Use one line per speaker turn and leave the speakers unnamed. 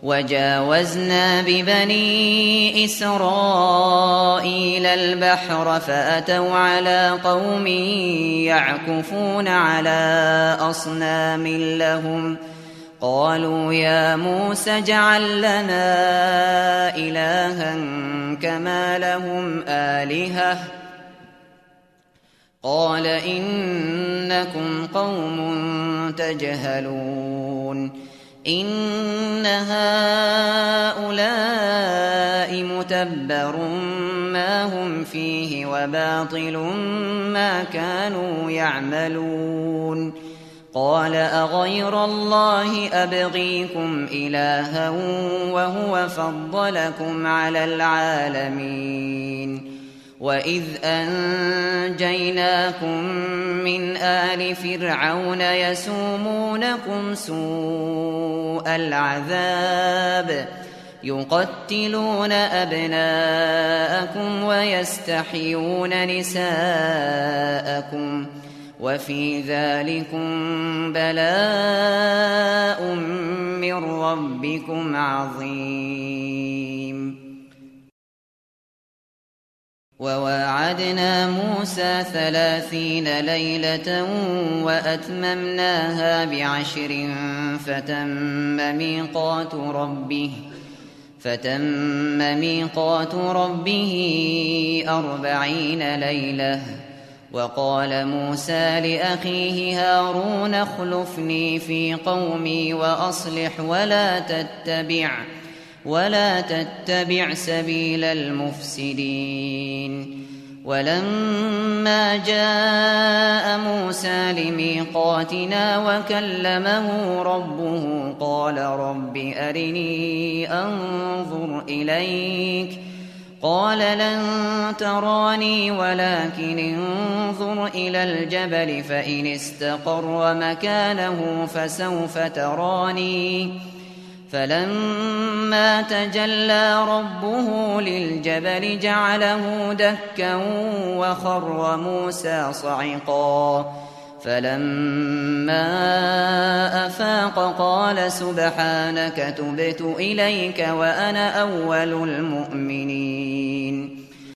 وجاوزنا ببني إسرائيل البحر فأتوا على قوم يعكفون على أصنام لهم قالوا يا موسى اجعل لنا إلها كما لهم آلهة قال إنكم قوم تجهلون إن هؤلاء متبر ما هم فيه وباطل ما كانوا يعملون قال أغير الله أبغيكم إلها وهو فضلكم على العالمين وإذ أنجيناكم من آل فرعون يسومونكم سوء العذاب يقتلون أبناءكم ويستحيون نساءكم وفي ذلكم بلاء من ربكم عظيم وواعدنا موسى 30 ليلة وأتممناها ب10 فتم ميقات ربه 40 ليلة وقال موسى لأخيه هارون اخلفني في قومي وأصلح ولا تتبع سبيل المفسدين ولما جاء موسى لميقاتنا وكلمه ربه قال رب أرني أنظر إليك قال لن تراني ولكن انظر إلى الجبل فإن استقر مكانه فسوف تراني فلما تجلى ربه للجبل جعله دكا وخر موسى صعقا فلما أفاق قال سبحانك تبت إليك وأنا أول المؤمنين